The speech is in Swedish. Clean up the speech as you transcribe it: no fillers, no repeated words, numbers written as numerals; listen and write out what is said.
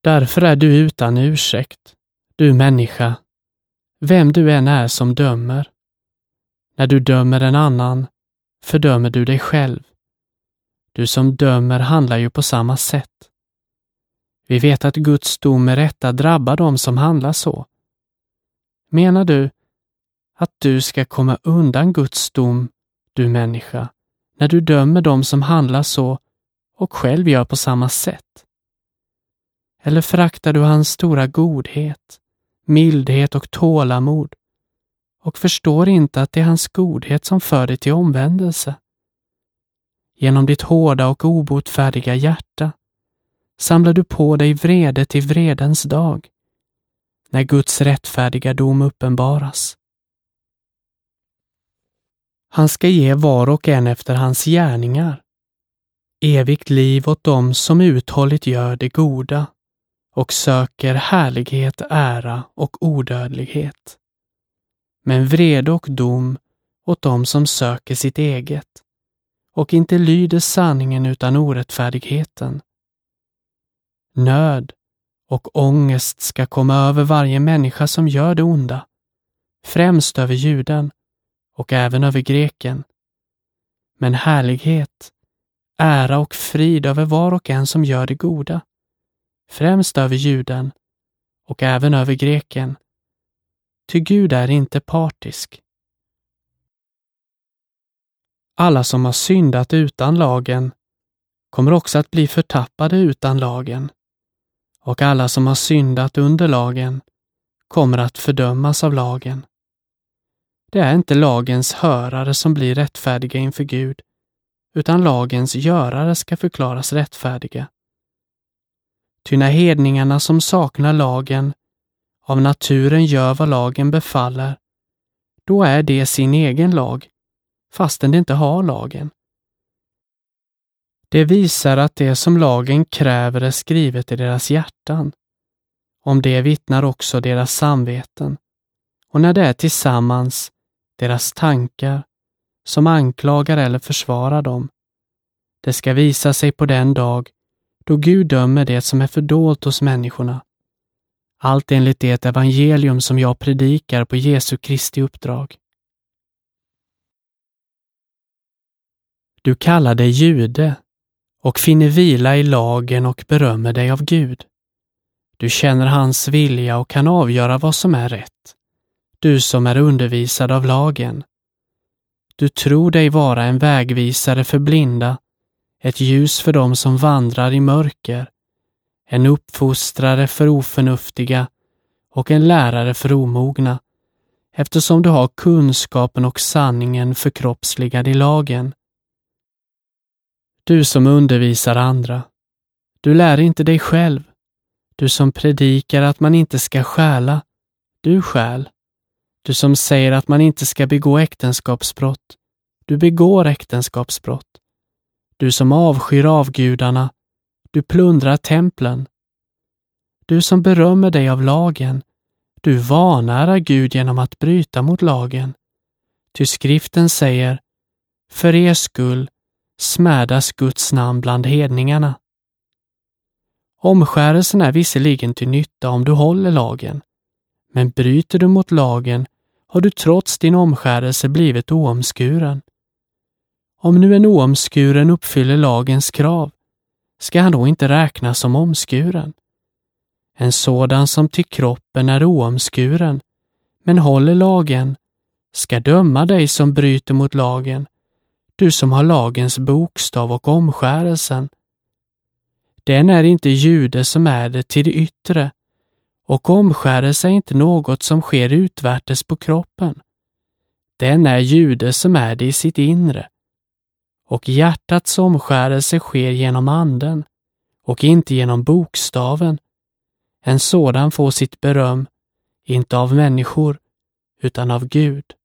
Därför är du utan ursäkt, du människa, vem du än är som dömer. När du dömer en annan, fördömer du dig själv. Du som dömer handlar ju på samma sätt. Vi vet att Guds dom med rätta drabbar dem som handlar så. Menar du att du ska komma undan Guds dom, du människa, när du dömer dem som handlar så och själv gör på samma sätt? Eller föraktar du hans stora godhet, mildhet och tålamod och förstår inte att det är hans godhet som för dig till omvändelse? Genom ditt hårda och obotfärdiga hjärta samlar du på dig vrede till vredens dag, när Guds rättfärdiga dom uppenbaras. Han ska ge var och en efter hans gärningar, evigt liv åt dem som uthålligt gör det goda och söker härlighet, ära och odödlighet. Men vrede och dom åt dem som söker sitt eget och inte lyder sanningen utan orättfärdigheten. Nöd och ångest ska komma över varje människa som gör det onda, främst över juden och även över greken. Men härlighet, ära och frid över var och en som gör det goda, främst över juden och även över greken. Ty Gud är inte partisk. Alla som har syndat utan lagen kommer också att bli förtappade utan lagen, och alla som har syndat under lagen kommer att fördömas av lagen. Det är inte lagens hörare som blir rättfärdiga inför Gud, utan lagens görare ska förklaras rättfärdiga. Ty när hedningarna som saknar lagen av naturen gör vad lagen befaller, då är det sin egen lag, fastän de inte har lagen. Det visar att det som lagen kräver är skrivet i deras hjärtan. Om det vittnar också deras samveten, och när det är tillsammans deras tankar som anklagar eller försvarar dem. Det ska visa sig på den dag då Gud dömer det som är fördolt hos människorna. Allt enligt det evangelium som jag predikar på Jesu Kristi uppdrag. Du kallar dig jude och finner vila i lagen och berömmer dig av Gud. Du känner hans vilja och kan avgöra vad som är rätt. Du som är undervisad av lagen. Du tror dig vara en vägvisare för blinda, ett ljus för dem som vandrar i mörker, en uppfostrare för oförnuftiga och en lärare för omogna, eftersom du har kunskapen och sanningen förkroppsligad i lagen. Du som undervisar andra, du lär inte dig själv. Du som predikar att man inte ska stjäla, du stjäl. Du som säger att man inte ska begå äktenskapsbrott, du begår äktenskapsbrott. Du som avskyr avgudarna, du plundrar templen. Du som berömmer dig av lagen, du vanärar Gud genom att bryta mot lagen. Ty skriften säger, för er skull smädas Guds namn bland hedningarna. Omskärelsen är visserligen till nytta om du håller lagen, men bryter du mot lagen har du trots din omskärelse blivit oomskuren. Om nu en oomskuren uppfyller lagens krav, ska han då inte räknas som omskuren? En sådan som till kroppen är oomskuren, men håller lagen, ska döma dig som bryter mot lagen, du som har lagens bokstav och omskärelsen. Den är inte jude som är det till det yttre, och omskärelse är inte något som sker utvärtes på kroppen. Den är jude som är det i sitt inre. Och hjärtats omskärelse sker genom anden och inte genom bokstaven. En sådan får sitt beröm, inte av människor, utan av Gud.